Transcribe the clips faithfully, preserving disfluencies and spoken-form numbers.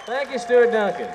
Thank you, Stuart Duncan.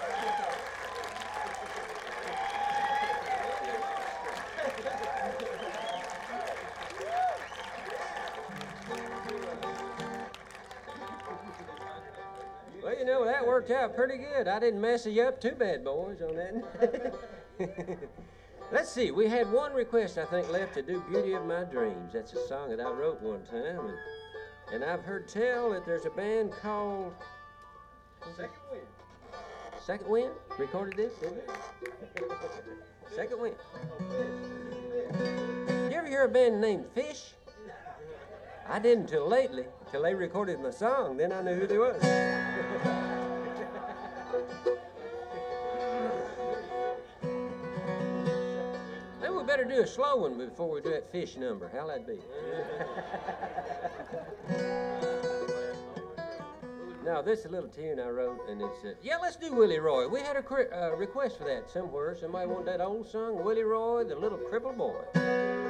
Well, you know, that worked out pretty good. I didn't mess you up too bad, boys, on that. Let's see, we had one request, I think, left to do Beauty of My Dreams. That's a song that I wrote one time, and, and I've heard tell that there's a band called Second Wind. Second Wind recorded this, didn't it? Second Wind. Did you ever hear a band named Fish? I didn't till lately, till they recorded my song. Then I knew who they was. Maybe we better do a slow one before we do that Fish number. How'll that be? Now, this is a little tune I wrote, and it's, uh, yeah, let's do Willie Roy. We had a cri- uh, request for that somewhere. Somebody wanted that old song, Willie Roy, the Little Crippled Boy.